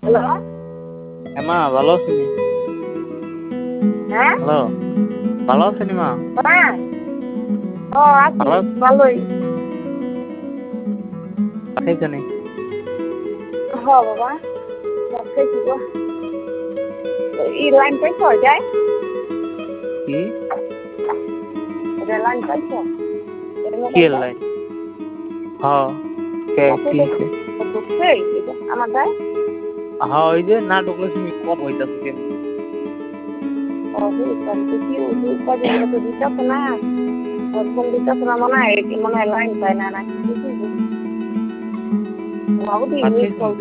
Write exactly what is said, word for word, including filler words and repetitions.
Hello হ্যাঁ মা ভালো আছেন? হ্যাঁ হ্যালো ভালো আছেন মা? হ্যাঁ ও আছি ভালো আছেন? ভালোই খাইছেন? হ বাবা খেয়েছি গো এই লাইন পাইছ যায় কি এটা লাইন পাইছ এর কি মোবাইলটা লাইন? হ্যাঁ কে কি হয়েছে? ঢুকছে এটা আমার যায় হ্যাঁ ওই যে না ঢুকলে তুমি কত হইতাছে কেন? ও তাহলে তো কি কদিন তো দিতেছ না ফোন দিতেছ না মনে হয় মনে হয় লাইন পায় না না কি কিছু বাবু আর মিস খাইছেন?